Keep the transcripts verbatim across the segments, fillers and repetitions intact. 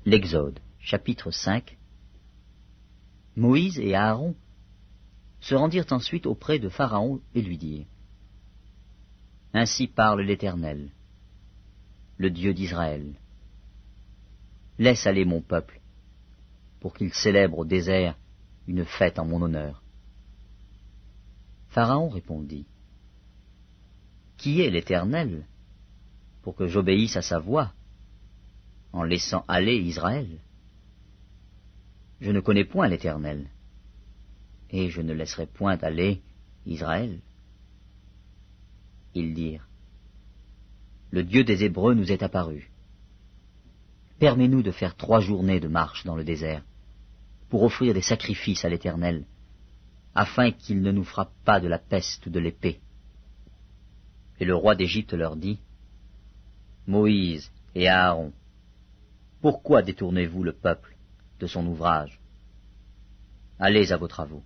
L'Exode, chapitre cinq. Moïse et Aaron se rendirent ensuite auprès de Pharaon et lui dirent : Ainsi parle l'Éternel, le Dieu d'Israël. Laisse aller mon peuple, pour qu'il célèbre au désert une fête en mon honneur. Pharaon répondit : Qui est l'Éternel, pour que j'obéisse à sa voix, en laissant aller Israël? Je ne connais point l'Éternel, et je ne laisserai point aller Israël. Ils dirent : Le Dieu des Hébreux nous est apparu. Permets-nous de faire trois journées de marche dans le désert, pour offrir des sacrifices à l'Éternel, afin qu'il ne nous frappe pas de la peste ou de l'épée. Et le roi d'Égypte leur dit : Moïse et Aaron, pourquoi détournez-vous le peuple de son ouvrage? Allez à vos travaux.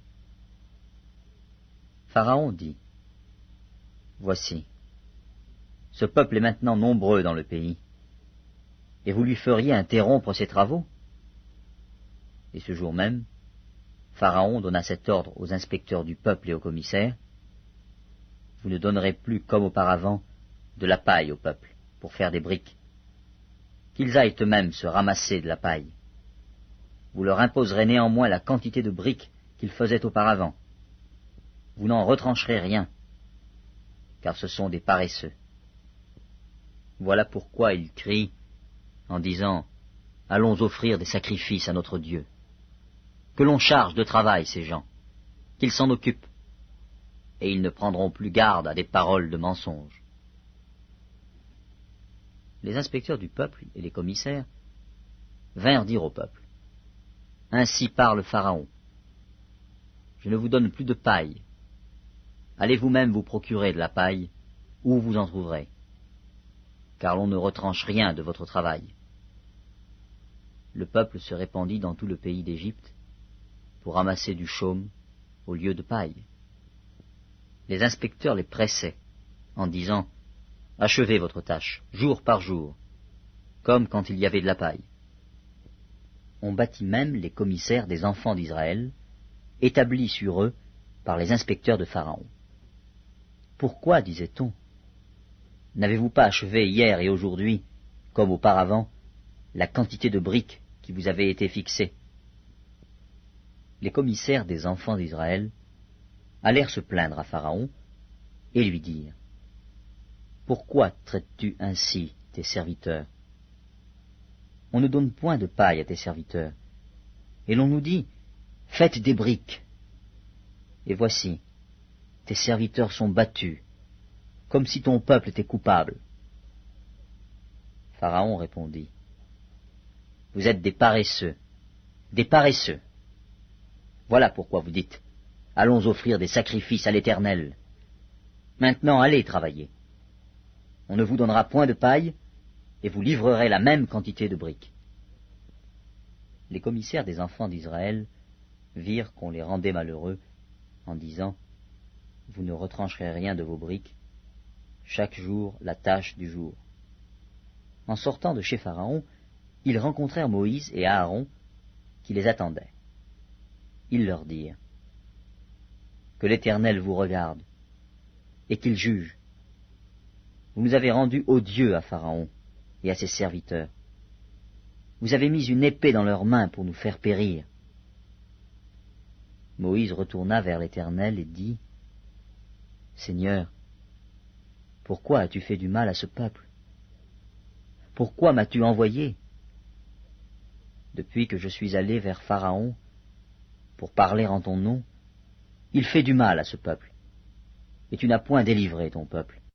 Pharaon dit : Voici, ce peuple est maintenant nombreux dans le pays, et vous lui feriez interrompre ses travaux? Et ce jour même, Pharaon donna cet ordre aux inspecteurs du peuple et aux commissaires : Vous ne donnerez plus, comme auparavant, de la paille au peuple, pour faire des briques. Qu'ils aillent eux-mêmes se ramasser de la paille. Vous leur imposerez néanmoins la quantité de briques qu'ils faisaient auparavant. Vous n'en retrancherez rien, car ce sont des paresseux. Voilà pourquoi ils crient en disant : Allons offrir des sacrifices à notre Dieu. Que l'on charge de travail ces gens, qu'ils s'en occupent, et ils ne prendront plus garde à des paroles de mensonge. Les inspecteurs du peuple et les commissaires vinrent dire au peuple : Ainsi parle Pharaon. Je ne vous donne plus de paille. Allez vous-même vous procurer de la paille, où vous en trouverez, car l'on ne retranche rien de votre travail. Le peuple se répandit dans tout le pays d'Égypte pour ramasser du chaume au lieu de paille. Les inspecteurs les pressaient en disant : Achevez votre tâche, jour par jour, comme quand il y avait de la paille. On battit même les commissaires des enfants d'Israël, établis sur eux par les inspecteurs de Pharaon. Pourquoi, disait-on, n'avez-vous pas achevé hier et aujourd'hui, comme auparavant, la quantité de briques qui vous avait été fixée? Les commissaires des enfants d'Israël allèrent se plaindre à Pharaon et lui dirent : Pourquoi traites-tu ainsi tes serviteurs? On ne donne point de paille à tes serviteurs, et l'on nous dit : Faites des briques. Et voici, tes serviteurs sont battus, comme si ton peuple était coupable. Pharaon répondit : Vous êtes des paresseux, des paresseux. Voilà pourquoi vous dites : Allons offrir des sacrifices à l'Éternel. Maintenant allez travailler. On ne vous donnera point de paille, et vous livrerez la même quantité de briques. Les commissaires des enfants d'Israël virent qu'on les rendait malheureux, en disant : Vous ne retrancherez rien de vos briques, chaque jour la tâche du jour. En sortant de chez Pharaon, ils rencontrèrent Moïse et Aaron, qui les attendaient. Ils leur dirent : Que l'Éternel vous regarde, et qu'il juge. Vous nous avez rendus odieux à Pharaon et à ses serviteurs. Vous avez mis une épée dans leurs mains pour nous faire périr. Moïse retourna vers l'Éternel et dit : Seigneur, pourquoi as-tu fait du mal à ce peuple? Pourquoi m'as-tu envoyé? Depuis que je suis allé vers Pharaon pour parler en ton nom, il fait du mal à ce peuple, et tu n'as point délivré ton peuple.